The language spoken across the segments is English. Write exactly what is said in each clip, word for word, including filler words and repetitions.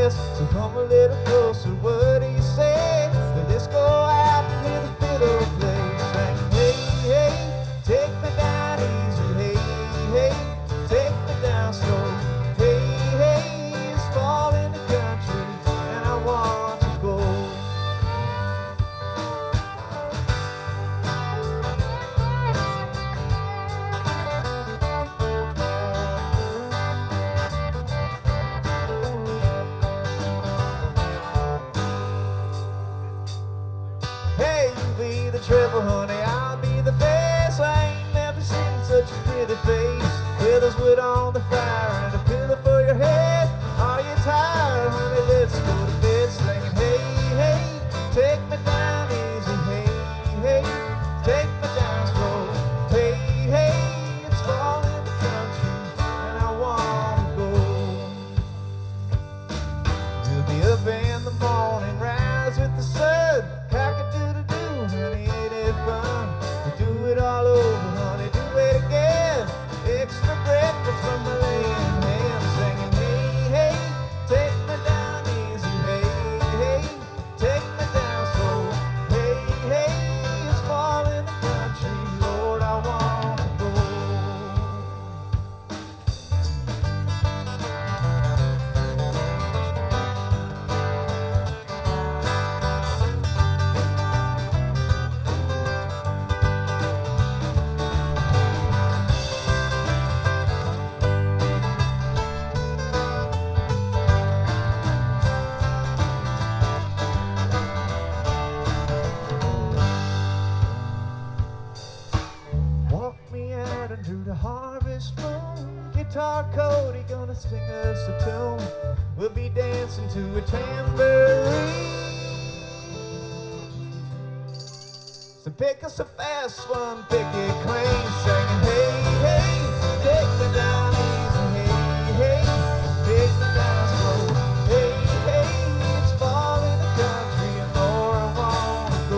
this. So come a little closer, what do you say? Let's go out and hear the fiddle play. Sing, hey, hey, take me down easy. Hey, hey, take me down slow. Hey, hey, it's fall in the country, and I want to go. Hey, you be the treble, honey, I'll be the bass. I ain't never seen such a pretty face. With there's wood on the fire and a pillow for your head. Are you tired, honey? Let's go to bed singing, hey, hey, take me down easy. Hey, hey, take me down slow. Hey, hey, it's fall in the country, and I want to go. We'll be up in the morning, rise with the sun. Cock-a-doodle-doo, honey, ain't it fun? We'll do it all over, honey, do it again. Extra breakfast from my laying hand, singing, hey, hey, take me down easy. Hey, hey, take me down slow. Hey, hey, it's fall in the country, Lord, I want to go. Walk me out into the harvest moon. Guitar Cody gonna sing us a tune. We'll be dancing to a tambourine. So pick us a fast one, pick it clean, singing, hey, hey, take me down easy. Hey, hey, take me down slow. Hey, hey, it's fall in the country, and Lord, I wanna go.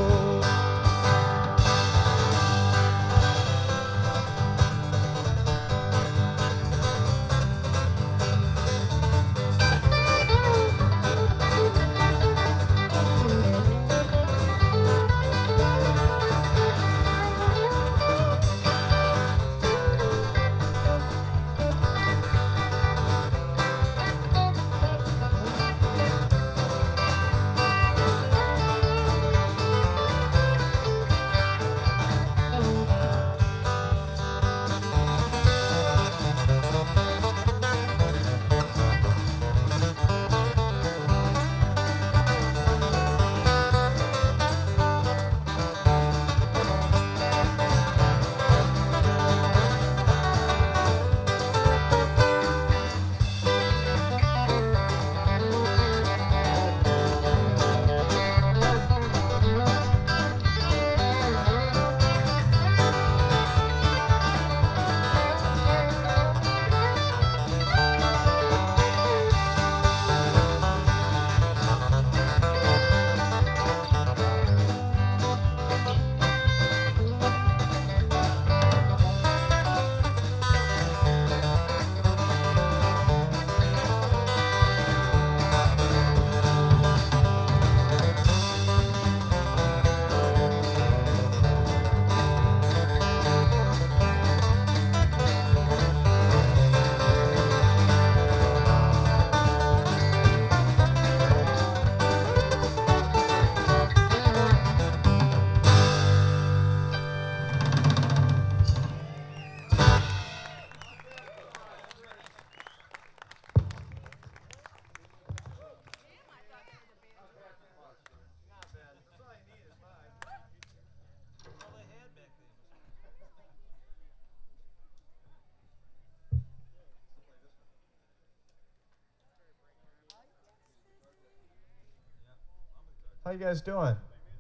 How you guys doing?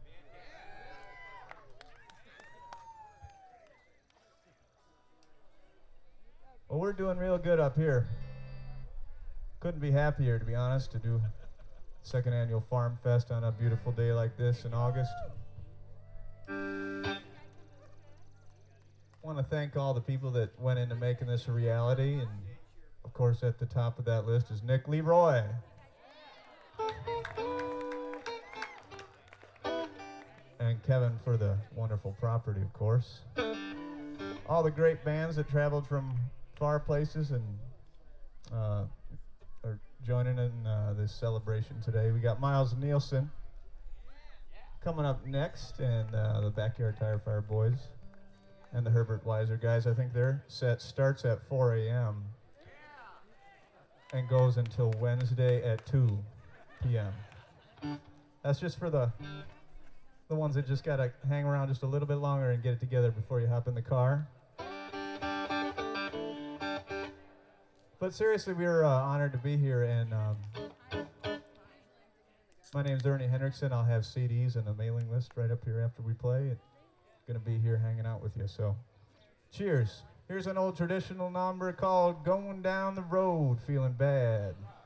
Well, we're doing real good up here. Couldn't be happier, to be honest, to do second annual Farm Fest on a beautiful day like this in August. I want to thank all the people that went into making this a reality, and of course at the top of that list is Nick Leroy. Kevin for the wonderful property, of course. All the great bands that traveled from far places and uh, are joining in uh, this celebration today. We got Miles Nielsen coming up next, and uh, the Backyard Tire Fire Boys and the Herbert Weiser guys. I think their set starts at four a m and goes until Wednesday at two p m That's just for the the ones that just gotta hang around just a little bit longer and get it together before you hop in the car. But seriously, we are uh, honored to be here, and um, my name's Ernie Hendrickson. I'll have C Ds and a mailing list right up here after we play. And gonna be here hanging out with you, so cheers. Here's an old traditional number called Going Down the Road Feeling Bad.